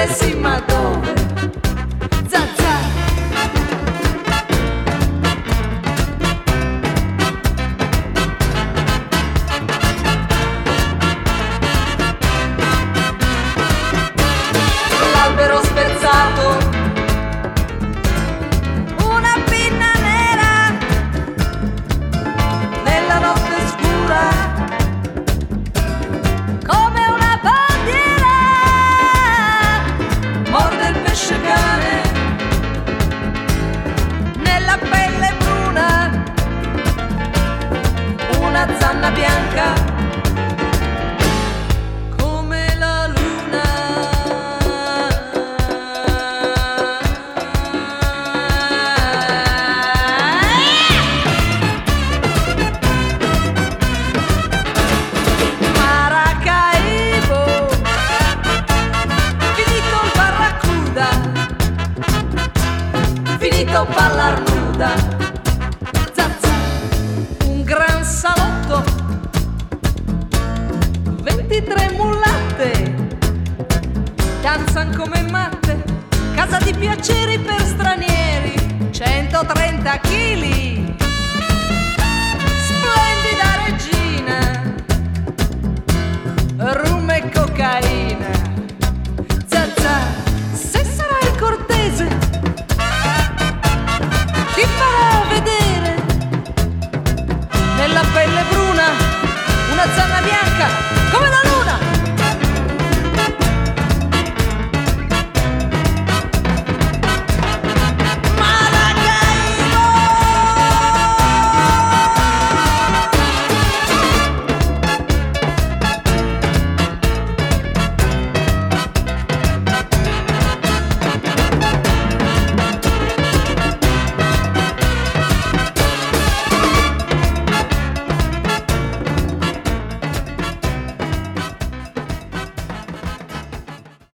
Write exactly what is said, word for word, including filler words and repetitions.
bene sì, ma dove? Zazà. L'albero spezzato, una pinna nera nella notte scura, come una bandiera, morde il pesce cane nella pelle bruna, una zanna bianca come la luna. Maracaibo, finito il barracuda, finito ballar nuda. Zazza, un gran salotto, ventitré mulatte, danzan come matte, casa di piaceri per stranieri, centotrenta chili, splendida regina, rum e cocaina. Zazza, se sarai cortese ti farò vedere nella pelle bruna una zanna bianca come la luna.